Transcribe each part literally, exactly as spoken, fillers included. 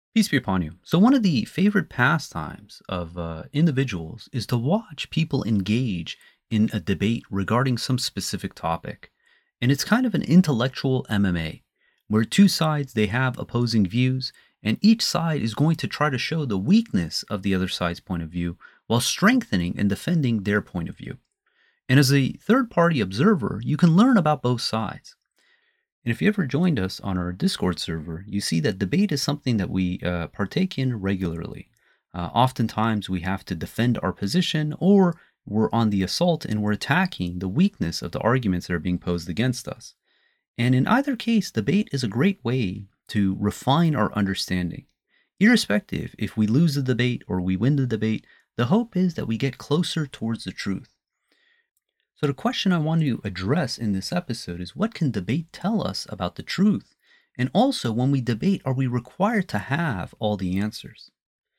Peace be upon you. So, one of the favorite pastimes of uh, individuals is to watch people engage in a debate regarding some specific topic. And it's kind of an intellectual M M A where two sides they have opposing views and each side is going to try to show the weakness of the other side's point of view while strengthening and defending their point of view. And as a third party observer, you can learn about both sides. And if you ever joined us on our Discord server, you see that debate is something that we uh, partake in regularly. Uh, oftentimes, we have to defend our position, or we're on the assault and we're attacking the weakness of the arguments that are being posed against us. And in either case, debate is a great way to refine our understanding. Irrespective if we lose the debate or we win the debate, the hope is that we get closer towards the truth. So, the question I want to address in this episode is what can debate tell us about the truth? And also, when we debate, are we required to have all the answers?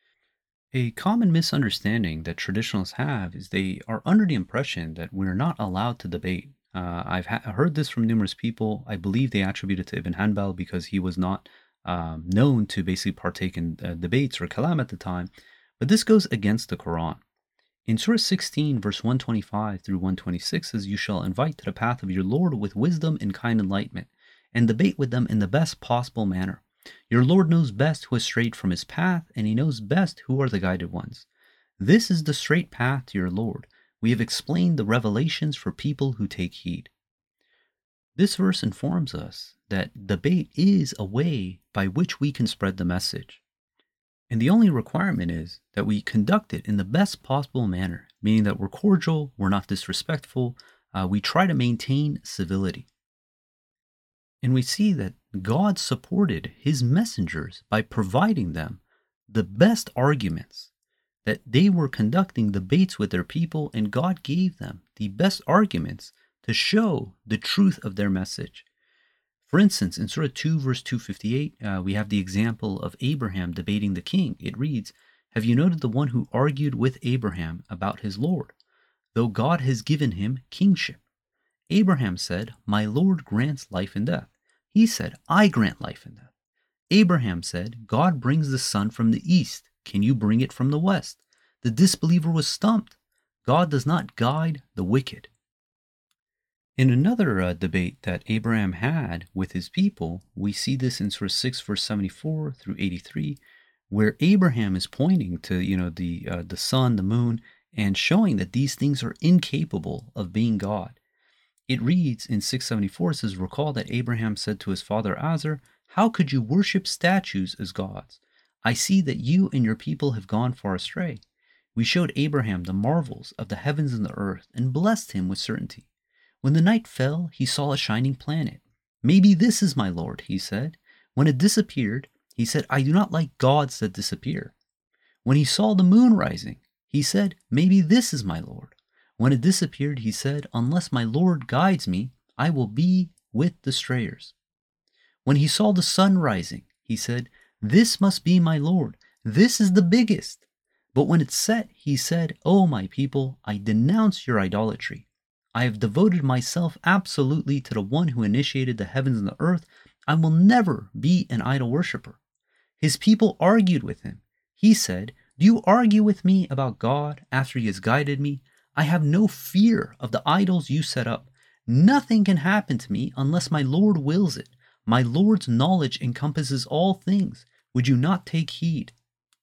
A common misunderstanding that traditionalists have is they are under the impression that we're not allowed to debate. Uh, I've ha- heard this from numerous people. I believe they attribute it to Ibn Hanbal because he was not um, known to basically partake in uh, debates or kalam at the time. But this goes against the Quran. In Surah sixteen, verse one twenty-five through one twenty-six says, "You shall invite to the path of your Lord with wisdom and kind enlightenment, and debate with them in the best possible manner. Your Lord knows best who has strayed from his path, and he knows best who are the guided ones. This is the straight path to your Lord. We have explained the revelations for people who take heed." This verse informs us that debate is a way by which we can spread the message. And the only requirement is that we conduct it in the best possible manner, meaning that we're cordial, we're not disrespectful, uh, we try to maintain civility. And we see that God supported his messengers by providing them the best arguments, that they were conducting debates with their people, and God gave them the best arguments to show the truth of their message. For instance, in Surah two, verse two fifty-eight, uh, we have the example of Abraham debating the king. It reads, "Have you noted the one who argued with Abraham about his Lord, though God has given him kingship? Abraham said, 'My Lord grants life and death.' He said, 'I grant life and death.' Abraham said, 'God brings the sun from the east. Can you bring it from the west?' The disbeliever was stumped. God does not guide the wicked." In another uh, debate that Abraham had with his people, we see this in Surah six, verse seventy-four through eighty-three, where Abraham is pointing to, you know, the uh, the sun, the moon, and showing that these things are incapable of being God. It reads in six seventy-four, it says, "Recall that Abraham said to his father Azar, 'How could you worship statues as gods? I see that you and your people have gone far astray.' We showed Abraham the marvels of the heavens and the earth and blessed him with certainty. When the night fell, he saw a shining planet. 'Maybe this is my Lord,' he said. When it disappeared, he said, 'I do not like gods that disappear.' When he saw the moon rising, he said, 'Maybe this is my Lord.' When it disappeared, he said, 'Unless my Lord guides me, I will be with the strayers.' When he saw the sun rising, he said, 'This must be my Lord. This is the biggest.' But when it set, he said, 'O my people, I denounce your idolatry. I have devoted myself absolutely to the one who initiated the heavens and the earth. I will never be an idol worshiper.' His people argued with him. He said, 'Do you argue with me about God after he has guided me? I have no fear of the idols you set up. Nothing can happen to me unless my Lord wills it. My Lord's knowledge encompasses all things. Would you not take heed?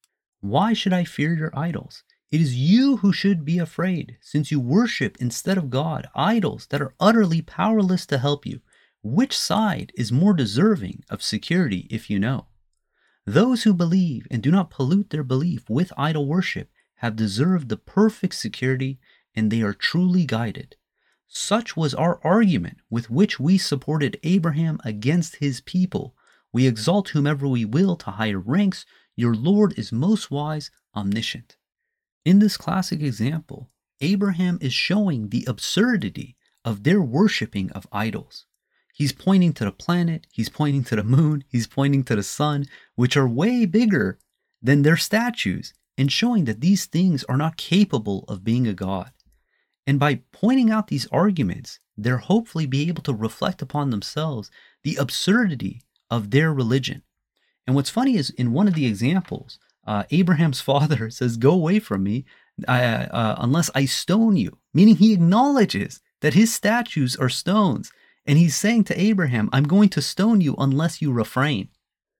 Why should I fear your idols? It is you who should be afraid, since you worship instead of God idols that are utterly powerless to help you. Which side is more deserving of security if you know? Those who believe and do not pollute their belief with idol worship have deserved the perfect security, and they are truly guided. Such was our argument with which we supported Abraham against his people. We exalt whomever we will to higher ranks. Your Lord is most wise, omniscient." In this classic example, Abraham is showing the absurdity of their worshiping of idols. He's pointing to the planet, he's pointing to the moon, he's pointing to the sun, which are way bigger than their statues, and showing that these things are not capable of being a god. And by pointing out these arguments, they'll hopefully be able to reflect upon themselves the absurdity of their religion. And what's funny is in one of the examples, uh, Abraham's father says, "Go away from me, uh, uh, unless I stone you," meaning he acknowledges that his statues are stones. And he's saying to Abraham, "I'm going to stone you unless you refrain."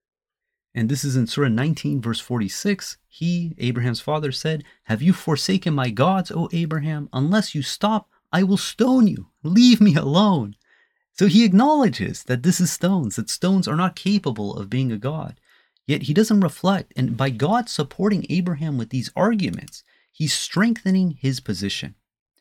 And this is in Surah nineteen, verse forty-six. He, Abraham's father, said, "Have you forsaken my gods, O Abraham? Unless you stop, I will stone you. Leave me alone." So he acknowledges that this is stones, that stones are not capable of being a god. Yet he doesn't reflect. And by God supporting Abraham with these arguments, he's strengthening his position.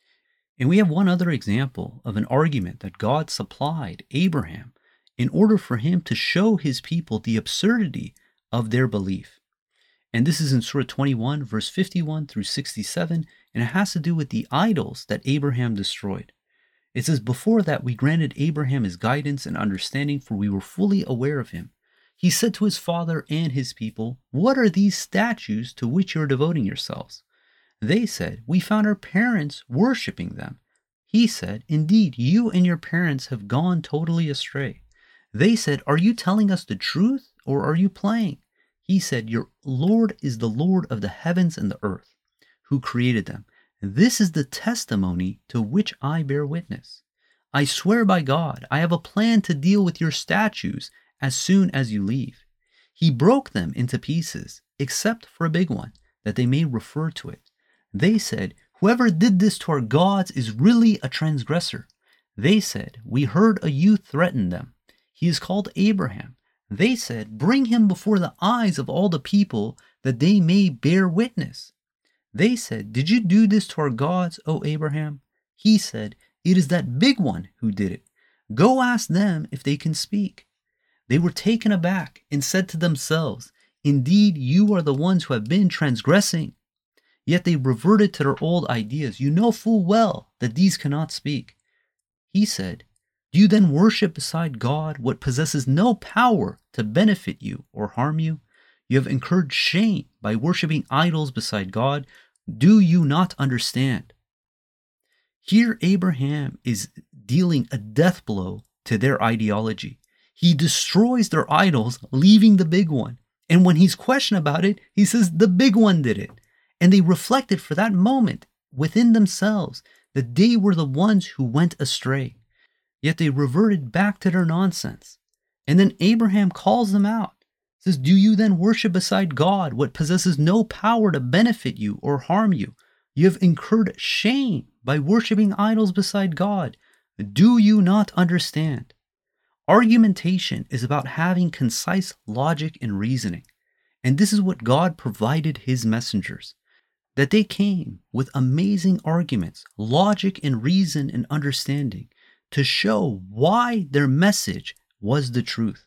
And we have one other example of an argument that God supplied Abraham in order for him to show his people the absurdity of their belief. And this is in Surah twenty-one, verse fifty-one through sixty-seven, and it has to do with the idols that Abraham destroyed. It says, "Before that we granted Abraham his guidance and understanding, for we were fully aware of him. He said to his father and his people, 'What are these statues to which you are devoting yourselves?' They said, 'We found our parents worshipping them.' He said, 'Indeed, you and your parents have gone totally astray.' They said, 'Are you telling us the truth, or are you playing?' He said, 'Your Lord is the Lord of the heavens and the earth, who created them. This is the testimony to which I bear witness. I swear by God, I have a plan to deal with your statues as soon as you leave.' He broke them into pieces, except for a big one, that they may refer to it. They said, 'Whoever did this to our gods is really a transgressor.' They said, 'We heard a youth threaten them. He is called Abraham.' They said, 'Bring him before the eyes of all the people, that they may bear witness.' They said, 'Did you do this to our gods, O Abraham?' He said, 'It is that big one who did it. Go ask them if they can speak.' They were taken aback and said to themselves, 'Indeed, you are the ones who have been transgressing.' Yet they reverted to their old ideas. 'You know full well that these cannot speak.' He said, 'Do you then worship beside God what possesses no power to benefit you or harm you? You have incurred shame by worshiping idols beside God. Do you not understand?' Here Abraham is dealing a death blow to their ideology. He destroys their idols, leaving the big one. And when he's questioned about it, he says the big one did it. And they reflected for that moment within themselves that they were the ones who went astray. Yet they reverted back to their nonsense. And then Abraham calls them out. Says, 'Do you then worship beside God what possesses no power to benefit you or harm you? You have incurred shame by worshiping idols beside God. Do you not understand?' Argumentation is about having concise logic and reasoning. And this is what God provided his messengers. That they came with amazing arguments, logic and reason and understanding to show why their message was the truth.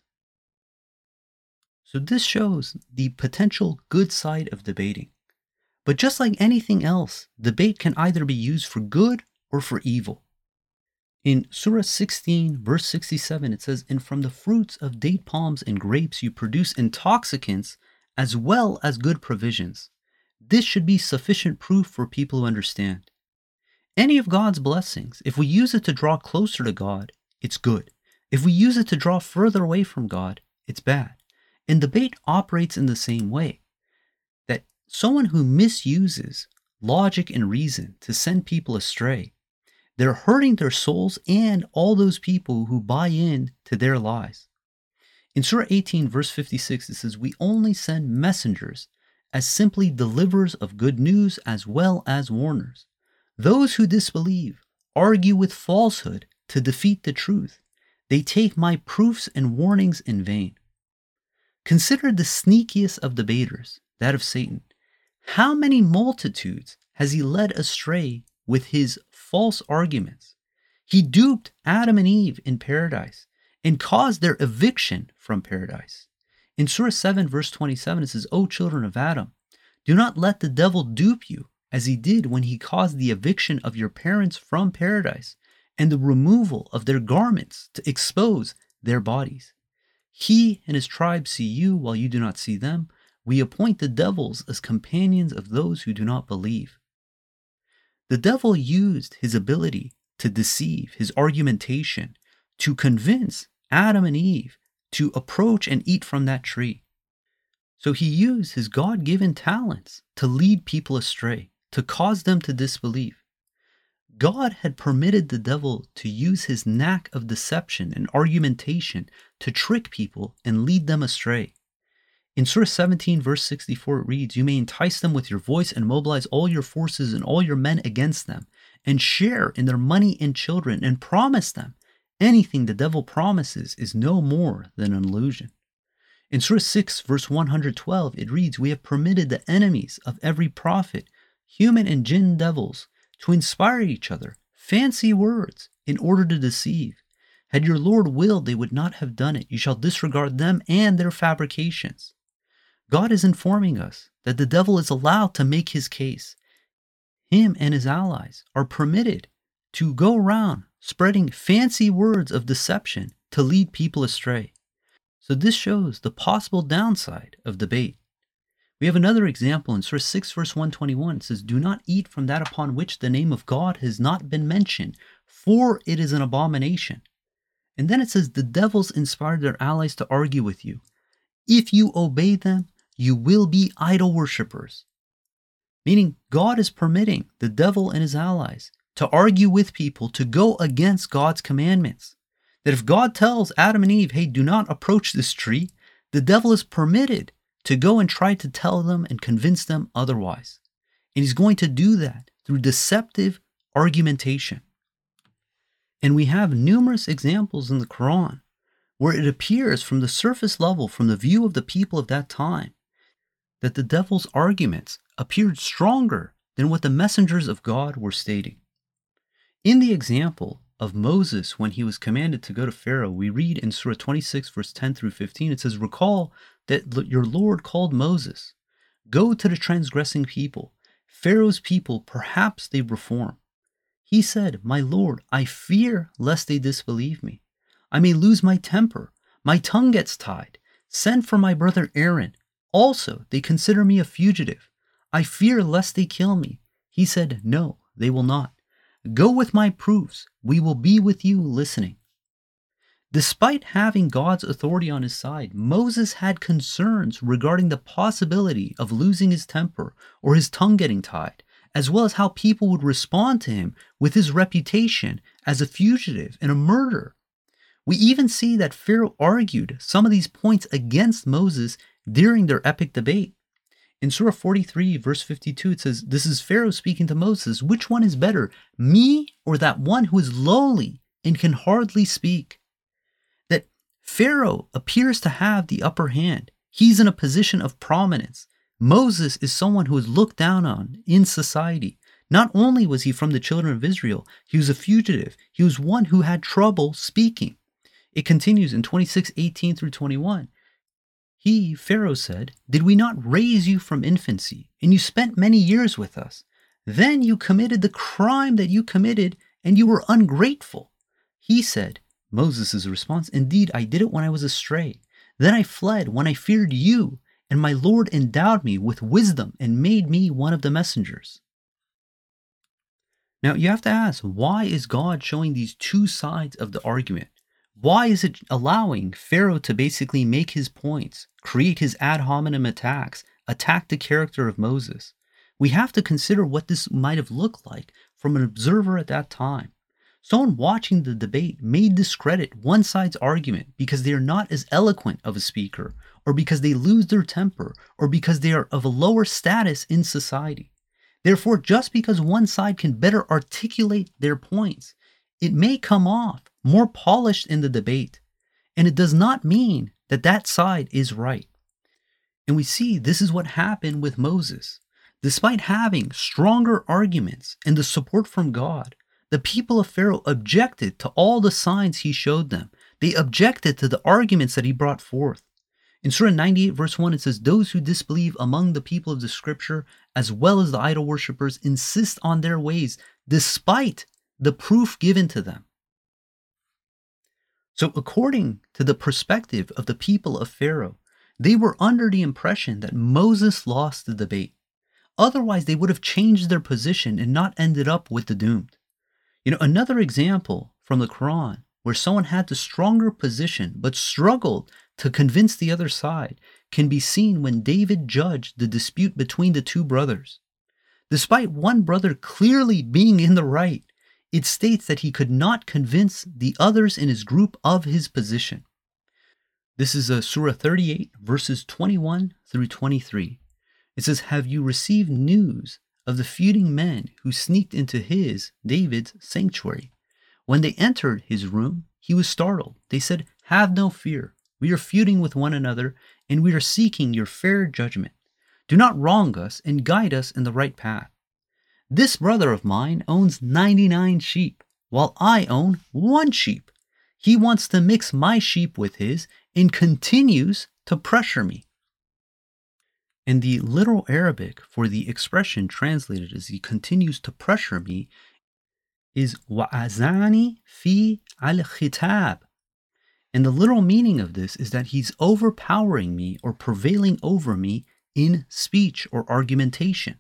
So this shows the potential good side of debating. But just like anything else, debate can either be used for good or for evil. In Surah sixteen, verse sixty-seven, it says, "And from the fruits of date palms and grapes you produce intoxicants as well as good provisions. This should be sufficient proof for people who understand." Any of God's blessings, if we use it to draw closer to God, it's good. If we use it to draw further away from God, it's bad. And debate operates in the same way. That someone who misuses logic and reason to send people astray, they're hurting their souls and all those people who buy in to their lies. In Surah eighteen, verse fifty-six, it says, "We only send messengers as simply deliverers of good news as well as warners. Those who disbelieve argue with falsehood to defeat the truth. They take my proofs and warnings in vain." Consider the sneakiest of debaters, that of Satan. How many multitudes has he led astray with his false arguments? He duped Adam and Eve in paradise and caused their eviction from paradise. In Surah seven, verse twenty-seven, it says, "O children of Adam, do not let the devil dupe you as he did when he caused the eviction of your parents from paradise and the removal of their garments to expose their bodies. He and his tribe see you while you do not see them. We appoint the devils as companions of those who do not believe." The devil used his ability to deceive, his argumentation, to convince Adam and Eve to approach and eat from that tree. So he used his God given talents to lead people astray, to cause them to disbelieve. God had permitted the devil to use his knack of deception and argumentation to trick people and lead them astray. In Surah seventeen, verse sixty-four, it reads, "You may entice them with your voice and mobilize all your forces and all your men against them, and share in their money and children, and promise them. Anything the devil promises is no more than an illusion." In Surah six, verse one hundred twelve, it reads, "We have permitted the enemies of every prophet, human and jinn devils, to inspire each other, fancy words, in order to deceive. Had your Lord willed, they would not have done it. You shall disregard them and their fabrications." God is informing us that the devil is allowed to make his case. Him and his allies are permitted to go around spreading fancy words of deception to lead people astray. So this shows the possible downside of debate. We have another example in Surah six, verse one twenty-one. It says, "Do not eat from that upon which the name of God has not been mentioned, for it is an abomination." And then it says, "The devils inspired their allies to argue with you. If you obey them, you will be idol worshippers." Meaning God is permitting the devil and his allies to argue with people to go against God's commandments. That if God tells Adam and Eve, "Hey, do not approach this tree," the devil is permitted to go and try to tell them and convince them otherwise. And he's going to do that through deceptive argumentation. And we have numerous examples in the Quran where it appears from the surface level, from the view of the people of that time, that the devil's arguments appeared stronger than what the messengers of God were stating. In the example of Moses when he was commanded to go to Pharaoh, we read in Surah twenty-six, verse ten through fifteen, it says, "Recall that your Lord called Moses, 'Go to the transgressing people, Pharaoh's people, perhaps they reform.' He said, 'My Lord, I fear lest they disbelieve me. I may lose my temper. My tongue gets tied. Send for my brother Aaron. Also, they consider me a fugitive. I fear lest they kill me.' He said, 'No, they will not. Go with my proofs. We will be with you listening.'" Despite having God's authority on his side, Moses had concerns regarding the possibility of losing his temper or his tongue getting tied, as well as how people would respond to him with his reputation as a fugitive and a murderer. We even see that Pharaoh argued some of these points against Moses during their epic debate. In Surah forty-three, verse fifty-two, it says, "This is Pharaoh speaking to Moses. Which one is better, me or that one who is lowly and can hardly speak?" That Pharaoh appears to have the upper hand. He's in a position of prominence. Moses is someone who is looked down on in society. Not only was he from the children of Israel, he was a fugitive. He was one who had trouble speaking. It continues in twenty-six, eighteen through twenty-one. He, Pharaoh, said, "Did we not raise you from infancy, and you spent many years with us? Then you committed the crime that you committed, and you were ungrateful." He said, Moses' response, "Indeed, I did it when I was astray. Then I fled when I feared you, and my Lord endowed me with wisdom and made me one of the messengers." Now, you have to ask, why is God showing these two sides of the argument? Why is it allowing Pharaoh to basically make his points, create his ad hominem attacks, attack the character of Moses? We have to consider what this might have looked like from an observer at that time. Someone watching the debate may discredit one side's argument because they are not as eloquent of a speaker, or because they lose their temper, or because they are of a lower status in society. Therefore, just because one side can better articulate their points, it may come off more polished in the debate, and it does not mean that that side is right. And we see this is what happened with Moses. Despite having stronger arguments and the support from God, the people of Pharaoh objected to all the signs he showed them. They objected to the arguments that he brought forth. In Surah ninety-eight, verse one, it says, "Those who disbelieve among the people of the scripture, as well as the idol worshippers, insist on their ways, despite the proof given to them." So according to the perspective of the people of Pharaoh, they were under the impression that Moses lost the debate. Otherwise, they would have changed their position and not ended up with the doomed. You know, another example from the Quran where someone had the stronger position but struggled to convince the other side can be seen when David judged the dispute between the two brothers. Despite one brother clearly being in the right, it states that he could not convince the others in his group of his position. This is uh, Surah thirty-eight, verses twenty-one through twenty-three. It says, "Have you received news of the feuding men who sneaked into his, David's, sanctuary? When they entered his room, he was startled. They said, 'Have no fear. We are feuding with one another, and we are seeking your fair judgment. Do not wrong us and guide us in the right path. This brother of mine owns ninety-nine sheep, while I own one sheep. He wants to mix my sheep with his and continues to pressure me.'" And the literal Arabic for the expression translated as "he continues to pressure me" is wa'azani fi al-khitab. And the literal meaning of this is that he's overpowering me or prevailing over me in speech or argumentation.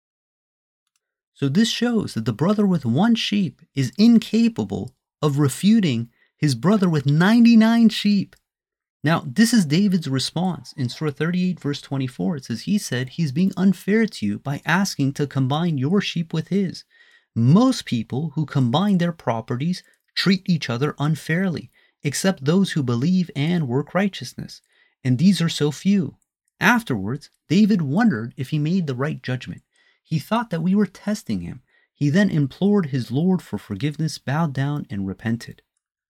So this shows that the brother with one sheep is incapable of refuting his brother with ninety-nine sheep. Now, this is David's response. In Surah thirty-eight, verse twenty-four, it says, he said, "He's being unfair to you by asking to combine your sheep with his. Most people who combine their properties treat each other unfairly, except those who believe and work righteousness, and these are so few." Afterwards, David wondered if he made the right judgment. He thought that we were testing him. He then implored his Lord for forgiveness, bowed down, and repented.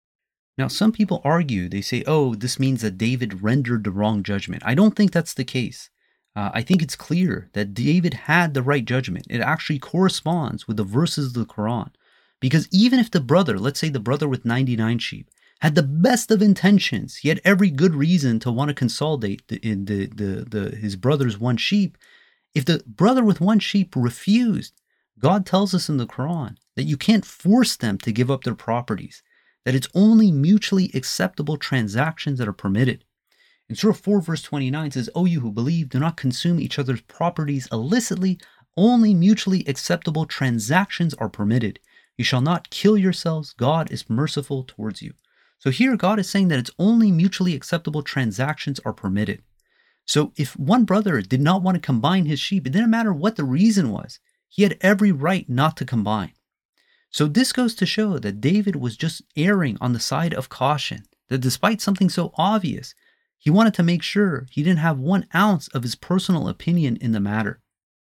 Now, some people argue, they say, oh, this means that David rendered the wrong judgment. I don't think that's the case. Uh, I think it's clear that David had the right judgment. It actually corresponds with the verses of the Quran. Because even if the brother, let's say the brother with ninety-nine sheep, had the best of intentions, he had every good reason to want to consolidate the, in the, the, the, his brother's one sheep. If the brother with one sheep refused, God tells us in the Quran that you can't force them to give up their properties, that it's only mutually acceptable transactions that are permitted. In Surah four, verse twenty-nine, it says, "O you who believe, do not consume each other's properties illicitly. Only mutually acceptable transactions are permitted. You shall not kill yourselves. God is merciful towards you." So here God is saying that it's only mutually acceptable transactions are permitted. So if one brother did not want to combine his sheep, it didn't matter what the reason was. He had every right not to combine. So this goes to show that David was just erring on the side of caution, that despite something so obvious, he wanted to make sure he didn't have one ounce of his personal opinion in the matter.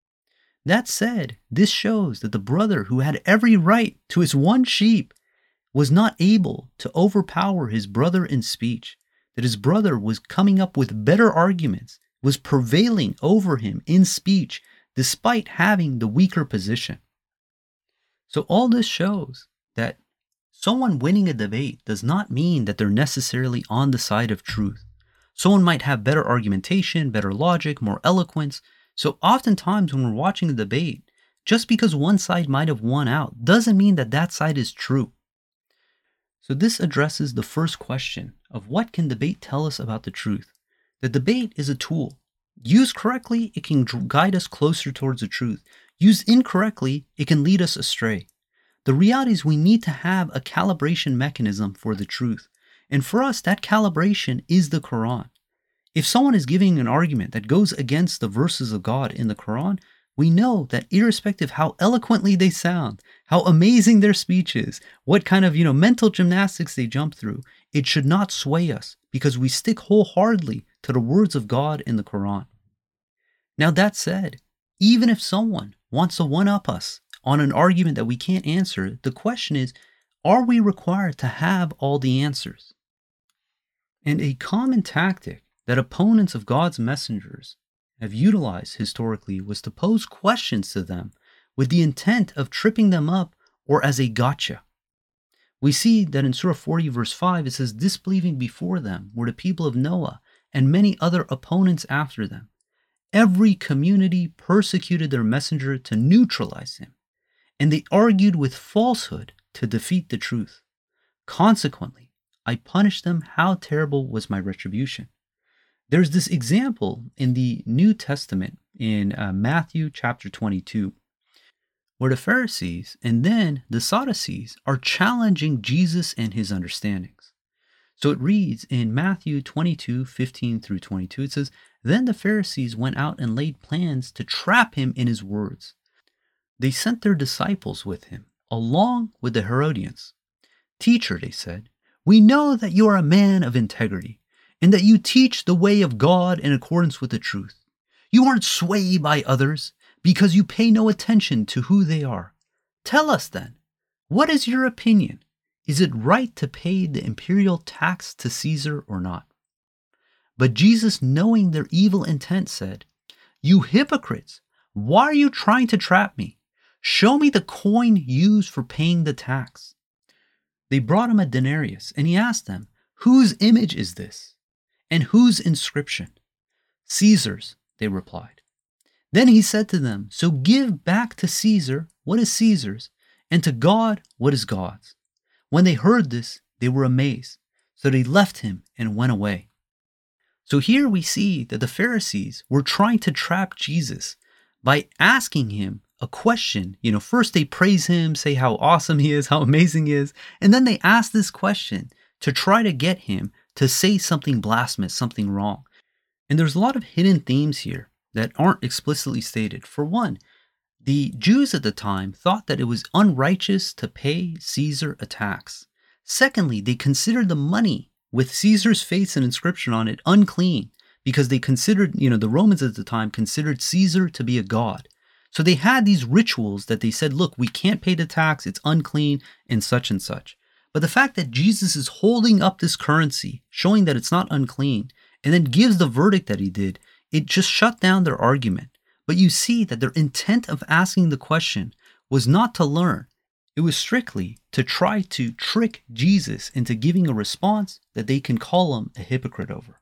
That said, this shows that the brother who had every right to his one sheep was not able to overpower his brother in speech, that his brother was coming up with better arguments, was prevailing over him in speech, despite having the weaker position. So all this shows that someone winning a debate does not mean that they're necessarily on the side of truth. Someone might have better argumentation, better logic, more eloquence. So oftentimes when we're watching a debate, just because one side might have won out doesn't mean that that side is true. So this addresses the first question of what can debate tell us about the truth? The debate is a tool. Used correctly, it can guide us closer towards the truth. Used incorrectly, it can lead us astray. The reality is we need to have a calibration mechanism for the truth. And for us, that calibration is the Quran. If someone is giving an argument that goes against the verses of God in the Quran, we know that irrespective how eloquently they sound, how amazing their speech is, what kind of, you know, mental gymnastics they jump through, it should not sway us because we stick wholeheartedly to the words of God in the Quran. Now that said, even if someone wants to one-up us on an argument that we can't answer, the question is, are we required to have all the answers? And a common tactic that opponents of God's messengers have utilized historically was to pose questions to them with the intent of tripping them up or as a gotcha. We see that in Surah forty, verse five, it says, "Disbelieving before them were the people of Noah and many other opponents after them. Every community persecuted their messenger to neutralize him, and they argued with falsehood to defeat the truth. Consequently, I punished them. How terrible was my retribution." There's this example in the New Testament in uh, Matthew chapter twenty-two, where the Pharisees and then the Sadducees are challenging Jesus and his understandings. So it reads in Matthew twenty-two fifteen through twenty-two, it says, "Then the Pharisees went out and laid plans to trap him in his words. They sent their disciples with him, along with the Herodians. 'Teacher,' they said, 'we know that you are a man of integrity, and that you teach the way of God in accordance with the truth. You aren't swayed by others, because you pay no attention to who they are. Tell us then, what is your opinion? Is it right to pay the imperial tax to Caesar or not?' But Jesus, knowing their evil intent, said, 'You hypocrites, why are you trying to trap me? Show me the coin used for paying the tax.' They brought him a denarius, and he asked them, 'Whose image is this? And whose inscription?' 'Caesar's,' they replied. Then he said to them, 'So give back to Caesar what is Caesar's, and to God what is God's.' When they heard this, they were amazed. So they left him and went away." So here we see that the Pharisees were trying to trap Jesus by asking him a question. You know, first they praise him, say how awesome he is, how amazing he is, and then they ask this question to try to get him to say something blasphemous, something wrong. And there's a lot of hidden themes here that aren't explicitly stated. For one, the Jews at the time thought that it was unrighteous to pay Caesar a tax. Secondly, they considered the money with Caesar's face and inscription on it unclean, because they considered, you know, the Romans at the time considered Caesar to be a god. So they had these rituals that they said, look, we can't pay the tax, it's unclean, and such and such. But the fact that Jesus is holding up this currency, showing that it's not unclean, and then gives the verdict that he did, it just shut down their argument. But you see that their intent of asking the question was not to learn. It was strictly to try to trick Jesus into giving a response that they can call him a hypocrite over.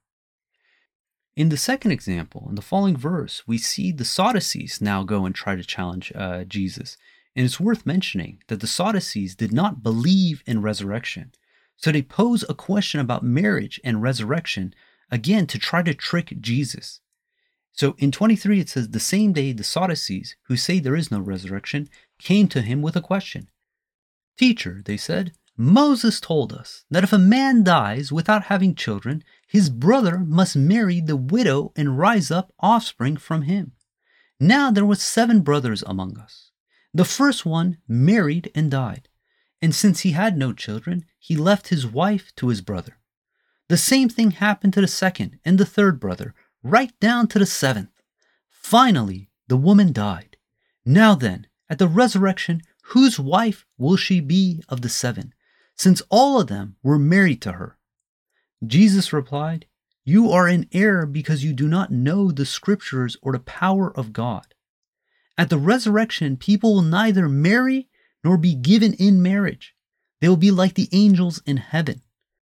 In the second example, in the following verse, we see the Sadducees now go and try to challenge uh, Jesus. And it's worth mentioning that the Sadducees did not believe in resurrection. So they pose a question about marriage and resurrection, again, to try to trick Jesus. So in twenty-three, it says, "The same day the Sadducees, who say there is no resurrection, came to him with a question. 'Teacher,' they said, 'Moses told us that if a man dies without having children, his brother must marry the widow and rise up offspring from him. Now there were seven brothers among us. The first one married and died, and since he had no children, he left his wife to his brother. The same thing happened to the second and the third brother, right down to the seventh. Finally, the woman died. Now then, at the resurrection, whose wife will she be of the seven, since all of them were married to her?' Jesus replied, 'You are in error because you do not know the scriptures or the power of God. At the resurrection, people will neither marry nor be given in marriage. They will be like the angels in heaven.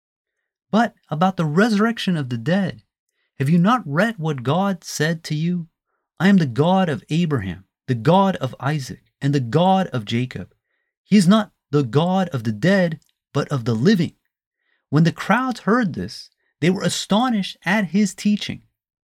But about the resurrection of the dead, have you not read what God said to you? I am the God of Abraham, the God of Isaac, and the God of Jacob. He is not the God of the dead, but of the living.' When the crowds heard this, they were astonished at his teaching."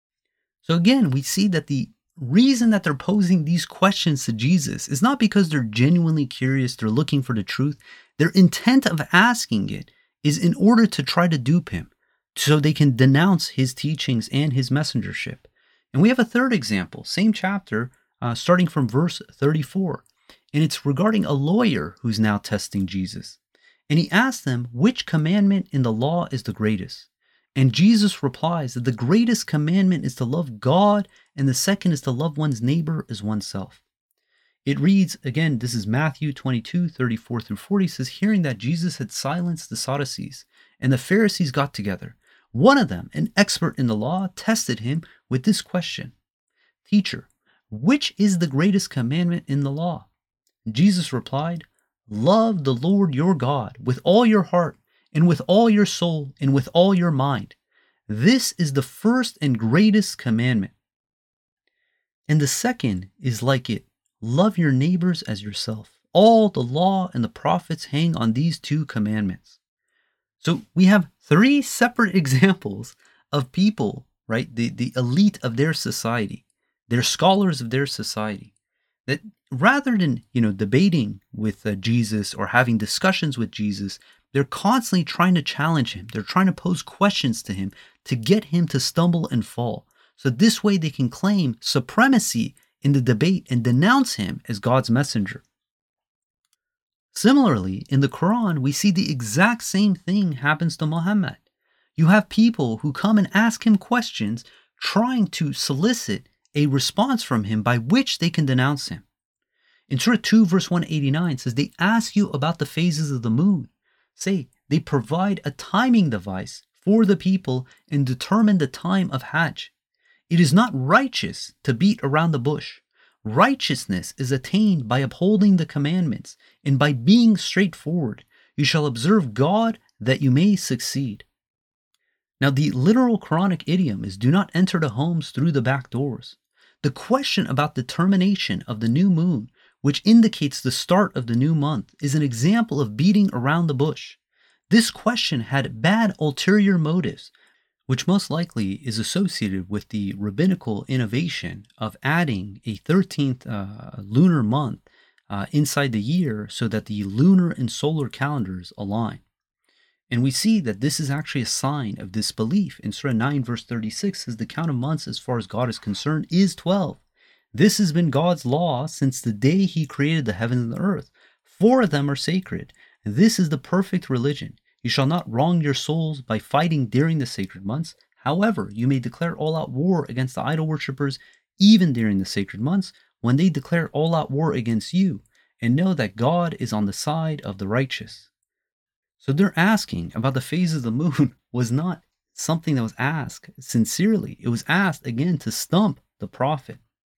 So again, we see that the reason that they're posing these questions to Jesus is not because they're genuinely curious, they're looking for the truth. Their intent of asking it is in order to try to dupe him, so they can denounce his teachings and his messengership. And we have a third example, same chapter, uh, starting from verse thirty-four. And it's regarding a lawyer who's now testing Jesus. And he asks them, which commandment in the law is the greatest? And Jesus replies that the greatest commandment is to love God, and the second is to love one's neighbor as oneself. It reads, again, this is Matthew twenty-two, thirty-four through forty, says, "Hearing that Jesus had silenced the Sadducees, and the Pharisees got together, one of them, an expert in the law, tested him with this question. 'Teacher, which is the greatest commandment in the law?' Jesus replied, 'Love the Lord your God with all your heart, and with all your soul, and with all your mind. This is the first and greatest commandment. And the second is like it. Love your neighbors as yourself. All the law and the prophets hang on these two commandments.'" So we have three separate examples of people, right? The, the elite of their society, they're scholars of their society, that rather than, you know, debating with uh, Jesus or having discussions with Jesus, They're constantly trying to challenge him. They're trying to pose questions to him to get him to stumble and fall. So this way they can claim supremacy in the debate and denounce him as God's messenger. Similarly, in the Quran, we see the exact same thing happens to Muhammad. You have people who come and ask him questions, trying to solicit a response from him by which they can denounce him. In Surah two, verse one eighty-nine says, they ask you about the phases of the moon. Say, they provide a timing device for the people and determine the time of Hajj. It is not righteous to beat around the bush. Righteousness is attained by upholding the commandments and by being straightforward. You shall observe God that you may succeed. Now, the literal Quranic idiom is do not enter the homes through the back doors. The question about the termination of the new moon, which indicates the start of the new month, is an example of beating around the bush. This question had bad ulterior motives, which most likely is associated with the rabbinical innovation of adding a thirteenth uh, lunar month uh, inside the year so that the lunar and solar calendars align. And we see that this is actually a sign of disbelief. In Surah nine, verse thirty-six, says the count of months as far as God is concerned is twelve. This has been God's law since the day he created the heavens and the earth. Four of them are sacred. This is the perfect religion. You shall not wrong your souls by fighting during the sacred months. However, you may declare all-out war against the idol worshippers even during the sacred months when they declare all-out war against you, and know that God is on the side of the righteous. So their asking about the phases of the moon was not something that was asked sincerely. It was asked, again, to stump the prophet.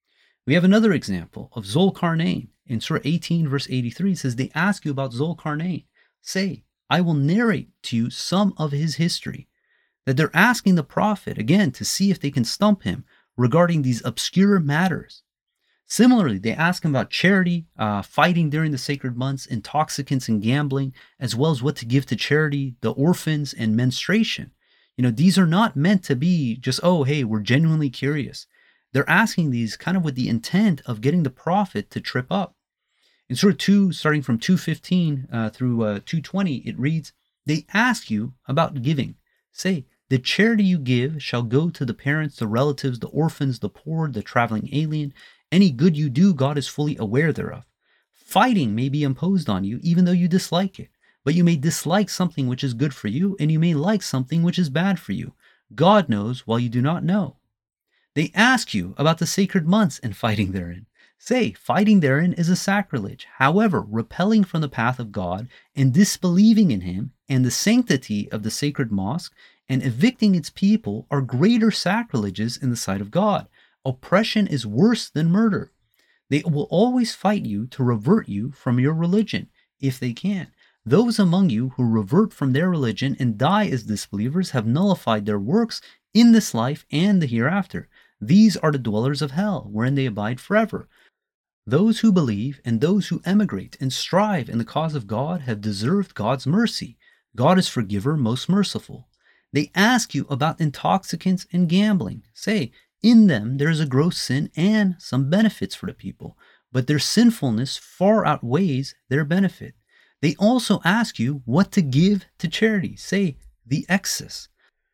We have another example of Zulkarnain. In Surah eighteen, verse eighty-three, it says, they ask you about Zulkarnain. Say, I will narrate to you some of his history. That they're asking the prophet, again, to see if they can stump him regarding these obscure matters. Similarly, they ask him about charity, uh, fighting during the sacred months, intoxicants and gambling, as well as what to give to charity, the orphans, and menstruation. You know, these are not meant to be just, oh, hey, we're genuinely curious. They're asking these kind of with the intent of getting the prophet to trip up. In Surah two, starting from two fifteen uh, through uh, two twenty, it reads, they ask you about giving. Say, the charity you give shall go to the parents, the relatives, the orphans, the poor, the traveling alien. Any good you do, God is fully aware thereof. Fighting may be imposed on you, even though you dislike it. But you may dislike something which is good for you, and you may like something which is bad for you. God knows while you do not know. They ask you about the sacred months and fighting therein. Say, fighting therein is a sacrilege. However, repelling from the path of God and disbelieving in him and the sanctity of the sacred mosque and evicting its people are greater sacrileges in the sight of God. Oppression is worse than murder. They will always fight you to revert you from your religion, if they can. Those among you who revert from their religion and die as disbelievers have nullified their works in this life and the hereafter. These are the dwellers of hell, wherein they abide forever. Those who believe and those who emigrate and strive in the cause of God have deserved God's mercy. God is forgiver, most merciful. They ask you about intoxicants and gambling. Say, in them there is a gross sin and some benefits for the people, but their sinfulness far outweighs their benefit. They also ask you what to give to charity. Say, the excess.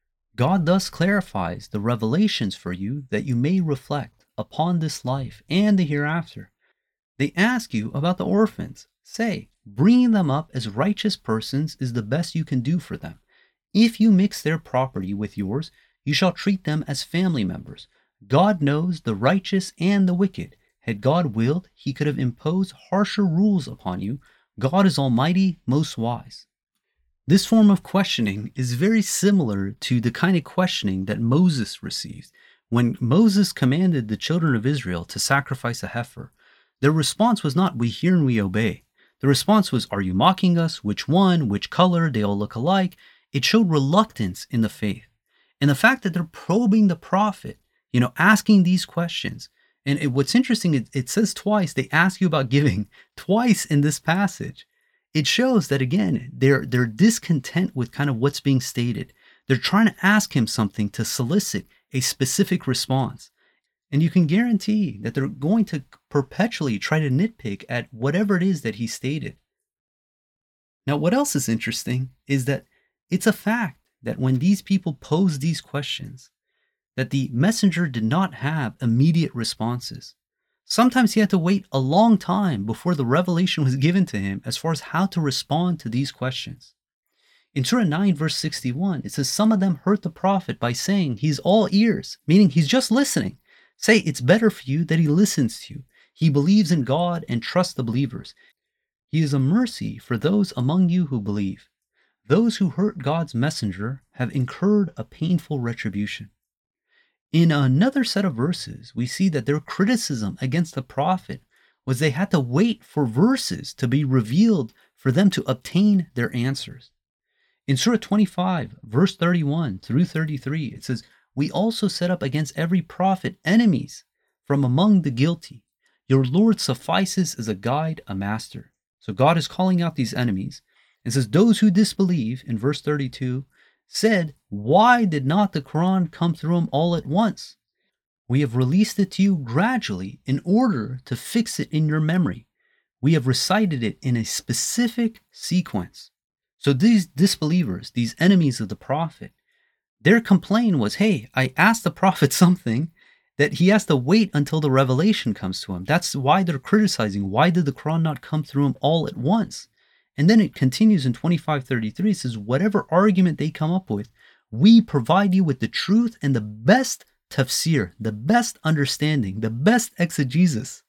God thus clarifies the revelations for you that you may reflect upon this life and the hereafter. They ask you about the orphans. Say, bringing them up as righteous persons is the best you can do for them. If you mix their property with yours, you shall treat them as family members. God knows the righteous and the wicked. Had God willed, he could have imposed harsher rules upon you. God is almighty, most wise. This form of questioning is very similar to the kind of questioning that Moses received. When Moses commanded the children of Israel to sacrifice a heifer, their response was not, we hear and we obey. The response was, are you mocking us? Which one? Which color? They all look alike. It showed reluctance in the faith. And the fact that they're probing the prophet, you know, asking these questions. And it, what's interesting, it, it says twice, they ask you about giving, twice in this passage. It shows that, again, they're, they're discontent with kind of what's being stated. They're trying to ask him something to solicit a specific response. And you can guarantee that they're going to perpetually try to nitpick at whatever it is that he stated. Now, what else is interesting is that it's a fact that when these people posed these questions, that the messenger did not have immediate responses. Sometimes he had to wait a long time before the revelation was given to him as far as how to respond to these questions. In Surah nine, verse sixty-one, it says, some of them hurt the Prophet by saying he's all ears, meaning he's just listening. Say, it's better for you that he listens to you. He believes in God and trusts the believers. He is a mercy for those among you who believe. Those who hurt God's messenger have incurred a painful retribution. In another set of verses, we see that their criticism against the Prophet was they had to wait for verses to be revealed for them to obtain their answers. In Surah twenty-five, verse thirty-one through thirty-three, it says, we also set up against every prophet enemies from among the guilty. Your Lord suffices as a guide, a master. So God is calling out these enemies and says, those who disbelieve, in verse thirty-two, said, why did not the Quran come through them all at once? We have released it to you gradually in order to fix it in your memory. We have recited it in a specific sequence. So these disbelievers, these enemies of the Prophet, their complaint was, hey, I asked the Prophet something that he has to wait until the revelation comes to him. That's why they're criticizing. Why did the Quran not come through him all at once? And then it continues in twenty-five thirty-three. It says, whatever argument they come up with, we provide you with the truth and the best tafsir, the best understanding, the best exegesis.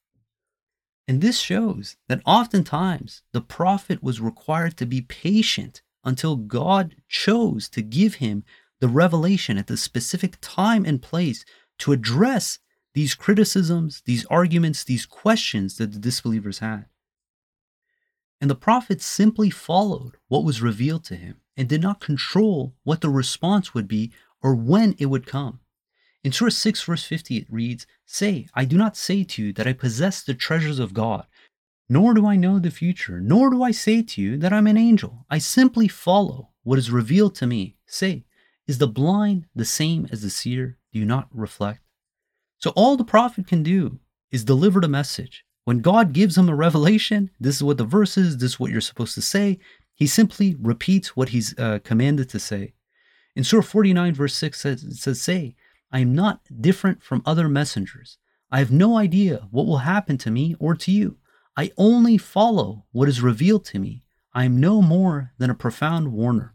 And this shows that oftentimes the Prophet was required to be patient until God chose to give him the revelation at the specific time and place to address these criticisms, these arguments, these questions that the disbelievers had. And the Prophet simply followed what was revealed to him and did not control what the response would be or when it would come. In Surah six, verse fifty, it reads, say, I do not say to you that I possess the treasures of God, nor do I know the future, nor do I say to you that I'm an angel. I simply follow what is revealed to me. Say, is the blind the same as the seer? Do you not reflect? So all the Prophet can do is deliver the message. When God gives him a revelation, this is what the verse is, this is what you're supposed to say. He simply repeats what he's uh, commanded to say. In Surah forty-nine, verse six, it says, it says, say, I am not different from other messengers. I have no idea what will happen to me or to you. I only follow what is revealed to me. I am no more than a profound warner.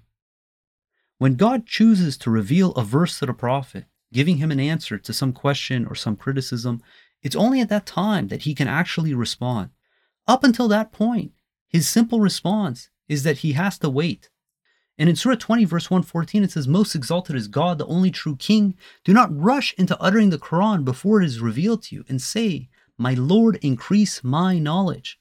When God chooses to reveal a verse to the Prophet, giving him an answer to some question or some criticism, it's only at that time that he can actually respond. Up until that point, his simple response is that he has to wait. And in Surah twenty, verse one fourteen, it says, most exalted is God, the only true King. Do not rush into uttering the Quran before it is revealed to you, and say, my Lord, increase my knowledge.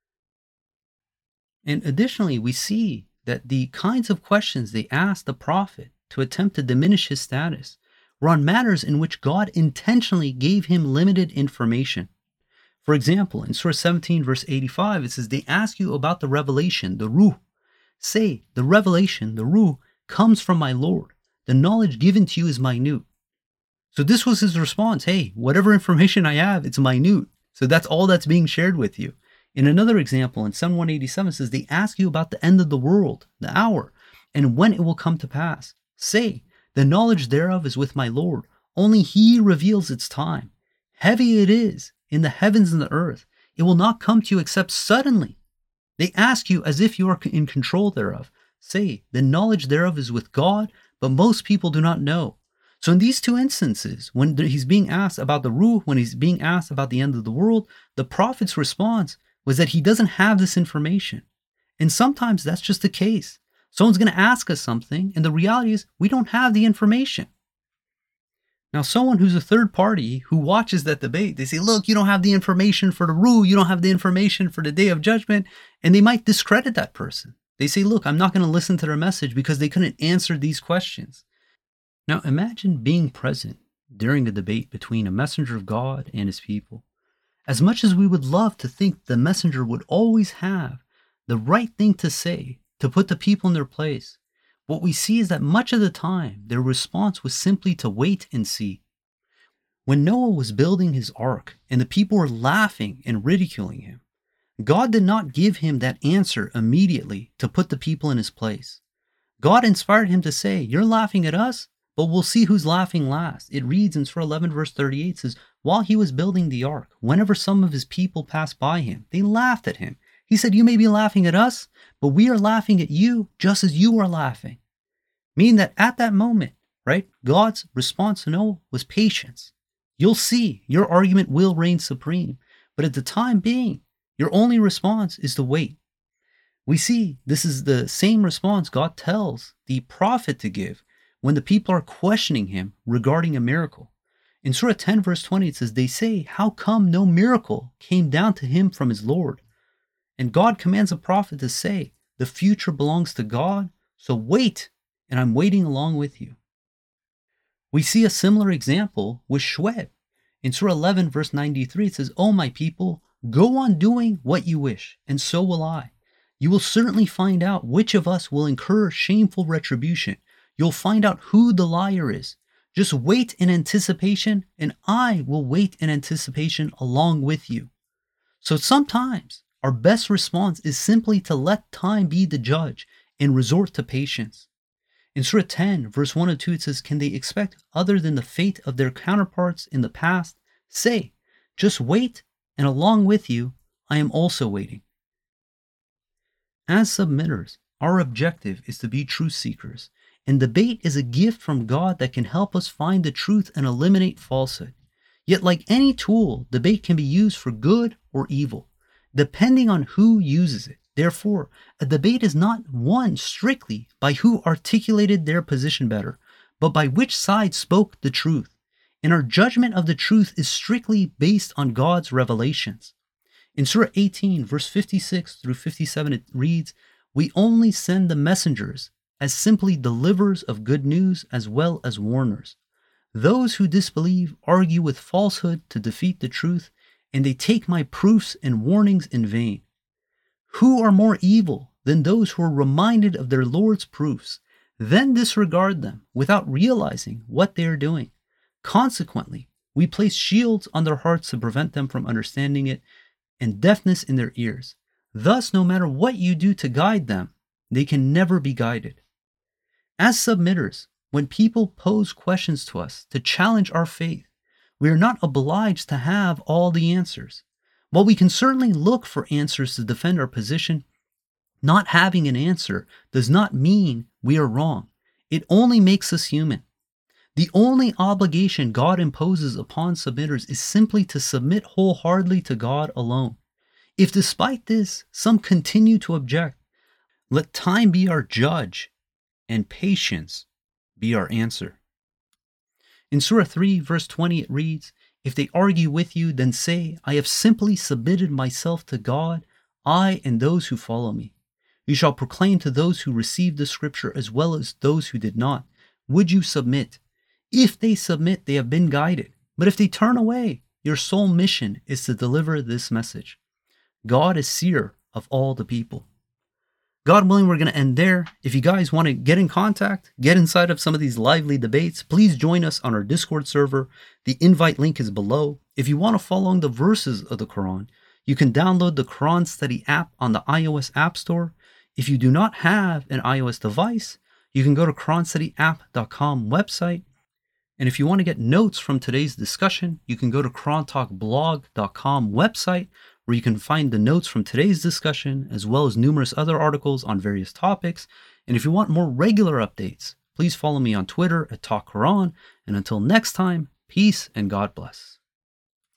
And additionally, we see that the kinds of questions they asked the Prophet to attempt to diminish his status were on matters in which God intentionally gave him limited information. For example, in Surah seventeen, verse eighty-five, it says, they ask you about the revelation, the ruh. Say, the revelation, the ruh, comes from my Lord. The knowledge given to you is minute. So this was his response. Hey, whatever information I have, it's minute. So that's all that's being shared with you. In another example, in Psalm one eighty-seven, it says, they ask you about the end of the world, the hour, and when it will come to pass. Say, the knowledge thereof is with my Lord. Only he reveals its time. Heavy it is in the heavens and the earth. It will not come to you except suddenly. They ask you as if you are in control thereof. Say, the knowledge thereof is with God, but most people do not know. So in these two instances, when he's being asked about the ruh, when he's being asked about the end of the world, the Prophet's response was that he doesn't have this information. And sometimes that's just the case. Someone's going to ask us something, and the reality is we don't have the information. Now, someone who's a third party who watches that debate, they say, look, you don't have the information for the ruh, you don't have the information for the day of judgment, and they might discredit that person. They say, look, I'm not going to listen to their message because they couldn't answer these questions. Now, imagine being present during a debate between a messenger of God and his people. As much as we would love to think the messenger would always have the right thing to say to put the people in their place, what we see is that much of the time, their response was simply to wait and see. When Noah was building his ark and the people were laughing and ridiculing him, God did not give him that answer immediately to put the people in his place. God inspired him to say, you're laughing at us, but we'll see who's laughing last. It reads in Surah eleven verse thirty-eight, says, while he was building the ark, whenever some of his people passed by him, they laughed at him. He said, you may be laughing at us, but we are laughing at you just as you are laughing. Meaning that at that moment, right, God's response to Noah was patience. You'll see, your argument will reign supreme. But at the time being, your only response is to wait. We see this is the same response God tells the prophet to give when the people are questioning him regarding a miracle. In Surah ten verse twenty, it says, they say, how come no miracle came down to him from his Lord? And God commands a prophet to say, the future belongs to God, so wait, and I'm waiting along with you. We see a similar example with Shuaib. In Surah eleven verse ninety-three, it says, O my people, go on doing what you wish, and so will I. You will certainly find out which of us will incur shameful retribution. You'll find out who the liar is. Just wait in anticipation, and I will wait in anticipation along with you. So sometimes our best response is simply to let time be the judge and resort to patience. In Surah ten, verse one and two, it says, can they expect other than the fate of their counterparts in the past? Say, just wait, and along with you, I am also waiting. As submitters, our objective is to be truth seekers, and debate is a gift from God that can help us find the truth and eliminate falsehood. Yet like any tool, debate can be used for good or evil, depending on who uses it. Therefore, a debate is not won strictly by who articulated their position better, but by which side spoke the truth. And our judgment of the truth is strictly based on God's revelations. In Surah eighteen, verse fifty-six through fifty-seven, it reads, we only send the messengers as simply deliverers of good news as well as warners. Those who disbelieve argue with falsehood to defeat the truth, and they take my proofs and warnings in vain. Who are more evil than those who are reminded of their Lord's proofs, then disregard them without realizing what they are doing? Consequently, we place shields on their hearts to prevent them from understanding it, and deafness in their ears. Thus, no matter what you do to guide them, they can never be guided. As submitters, when people pose questions to us to challenge our faith, we are not obliged to have all the answers. While we can certainly look for answers to defend our position, not having an answer does not mean we are wrong. It only makes us human. The only obligation God imposes upon submitters is simply to submit wholeheartedly to God alone. If despite this, some continue to object, let time be our judge and patience be our answer. In Surah three, verse twenty, it reads, if they argue with you, then say, I have simply submitted myself to God, I and those who follow me. You shall proclaim to those who received the scripture as well as those who did not. Would you submit? If they submit, they have been guided. But if they turn away, your sole mission is to deliver this message. God is seer of all the people. God willing, we're going to end there. If you guys want to get in contact, get inside of some of these lively debates, please join us on our Discord server. The invite link is below. If you want to follow along the verses of the Quran, you can download the Quran Study app on the iOS App Store. If you do not have an iOS device, you can go to Quran Study App dot com website. And if you want to get notes from today's discussion, you can go to Quran Talk Blog dot com website, where you can find the notes from today's discussion, as well as numerous other articles on various topics. And if you want more regular updates, please follow me on Twitter at Talk Quran. And until next time, peace and God bless.